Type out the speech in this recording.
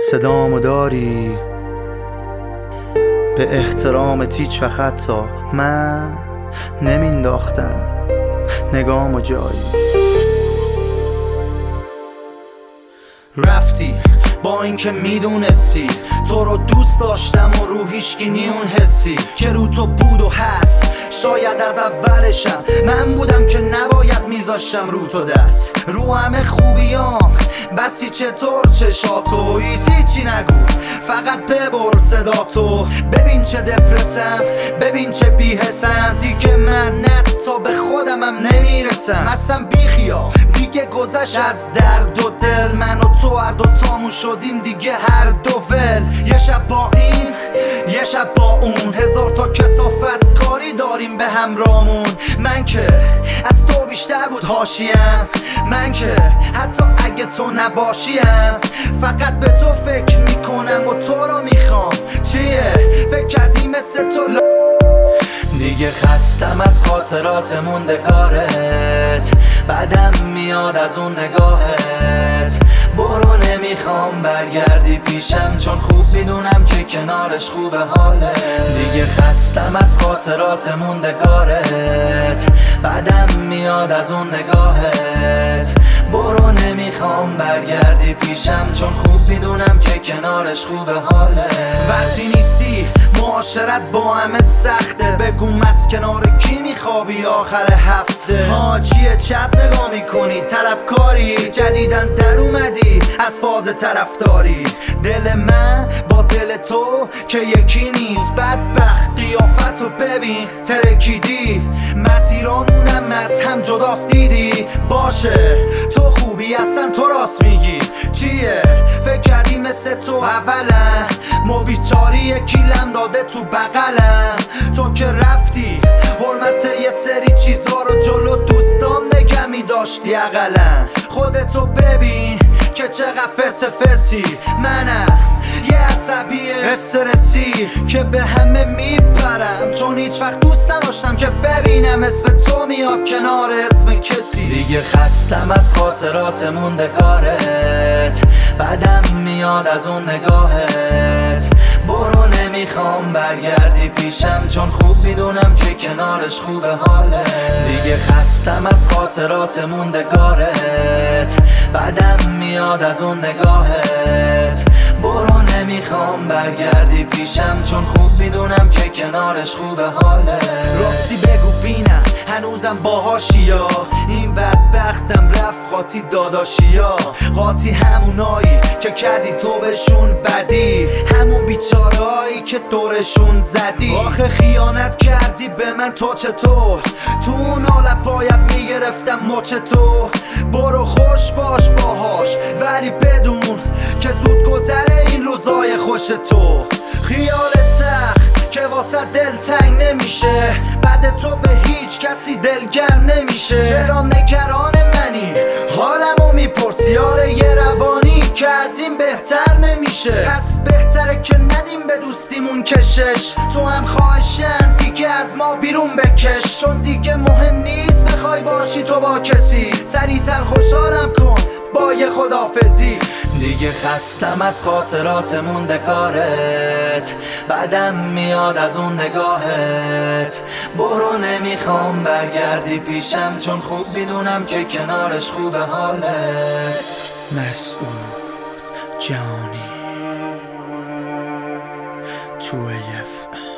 صدامو داری به احترامت هیچ وقت حتی من نمینداختم نگامو جایی. رفتی با اینکه میدونستی تو رو دوست داشتم و رو هیچکی نیون حسی که رو تو بود و هست. شاید از اولشم من بودم که نباید میذاشتم رو تو دست رو همه خوبیام بسی چطور چشاتو هیچی نگو فقط ببر صداتو. ببین چه دپرسم ببین چه بیحسم دیگه من تا به خودمم نمیرسم. اصلا بیخیا دیگه گذشت از درد و دل من و تو هر دوتامون شدیم دیگه هر دو ول. یه شب با این یه شب با اون هزار تا کثافت کاری داریم به همرامون. من که از تو بیشتر بود حاشیم من که حتی اگه تو نباشیم فقط به تو فکر میکنم و تو رو میخوام. چیه فکر کردی مثل تو دیگه خستم از خاطرات موندگارت بعدم میاد از اون نگاهت. برو نمیخوام برگردی پیشم چون خوب میدونم که کنارش خوبه حالت. دیگه خستم از خاطرات موندگارت بعدم میاد از اون نگاهت. برو نمیخوام برگردی پیشم چون خوب میدونم که کنارش خوبه حالت. وقتی نیستی معاشرت با همه سخته بگو از کنار کی میخوابی آخر هفته. ها چیه چپ نگاه میکنی طلبکاری جدیدن در اومدی از فاز طرفداری. دل من با دل تو که یکی نیست بدبخت قیافتو ببین ترکیدی مسیرامونم از هم جداست دیدی. باشه تو خوبی اصلا تو راست میگی. چیه فکر کردی مثل تو اولا ما بیچاری یکیلم داده تو بغلم. تو که رفتی حرمت یه سری چیزها رو جلو دوستام نگه میداشتی اقلا. خودتو ببین که چقدر فسی منم یه عصبی استرسی که به همه میپرم چون هیچ وقت دوست نداشتم که ببینم اسم تو میاد کنار اسم کسی. دیگه خستم از خاطرات موندگارت بعدم میاد از اون نگاهت. برو نمیخوام برگردی پیشم چون خوب میدونم که کنارش خوبه حالت. دیگه خستم از خاطرات موندگارت بعدم میاد از اون نگاهت. برو نمیخوام برگردی پیشم چون خوب میدونم که کنارش خوبه حالت. راستی بگو بینم هنوزم باهاشیا این بدبختم رفت قاطی داداشیا. قاطی همونایی که کردی تو بهشون بدی همون بیچارهایی که دورشون زدی. آخه خیانت کردی به من تو چطور تو اون حالت باید میگرفتم مچ تو. برو خوش باش باهاش ولی بدون که زود گذره این روزای خوش تو. خیال تخت که واسه دل تنگ نمیشه بعد تو به هیچ کسی دلگرم نمیشه. چرا نگران منی حالمو میپرسی آره یه روانی که از این بهتر نمیشه. پس بهتره که ندیم به دوستیمون کشش. تو هم خواهشن دیگه از ما بیرون بکش چون دیگه مهم نیست بخوای باشی تو با کسی. سریعتر خوشحالم کن با یه خدافزی. دیگه خستم از خاطرات موندگارت بعدم میاد از اون نگاهت. برو نمیخوام برگردی پیشم چون خوب میدونم که کنارش خوبه حالت. مسعود جانی 2AF